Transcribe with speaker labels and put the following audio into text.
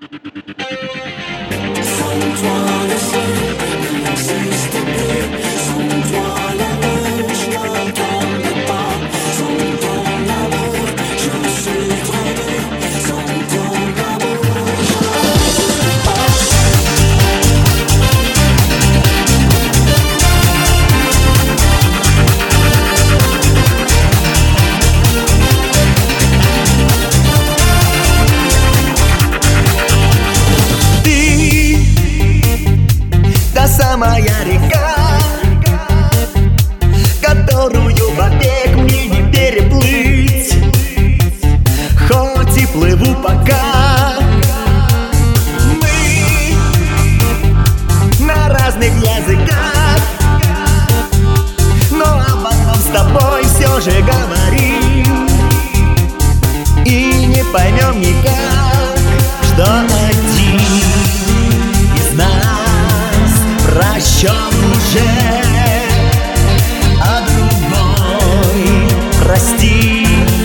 Speaker 1: Sans toi le ciel n'existe plus, sans toi la neige ne tombe pas, sans ton amour je suis traîné, sans ton amour je ne sais pas.
Speaker 2: Та самая река, которую вовек мне не переплыть, хоть и плыву пока. Мы на разных языках, но об одном с тобой все же говорим. И не поймем никак, что один из нас прощен уже, а другой прости.